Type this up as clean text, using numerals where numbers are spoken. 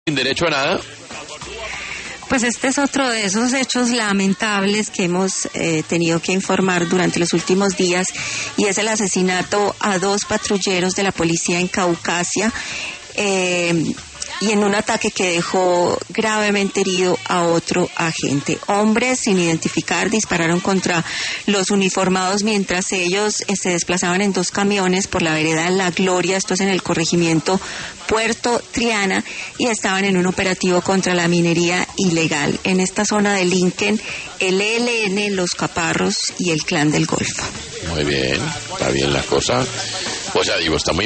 Sin derecho a nada. Pues este es otro de esos hechos lamentables que hemos tenido que informar durante los últimos días, y es el asesinato a 2 patrulleros de la policía en Caucasia, y en un ataque que dejó gravemente herido a otro agente. Hombres sin identificar dispararon contra los uniformados mientras ellos se desplazaban en 2 camiones por la vereda La Gloria, esto es en el corregimiento Puerto Triana, y estaban en un operativo contra la minería ilegal. En esta zona delinquen el ELN, los Caparros y el Clan del Golfo. Muy bien, está bien la cosa. O sea, digo, está muy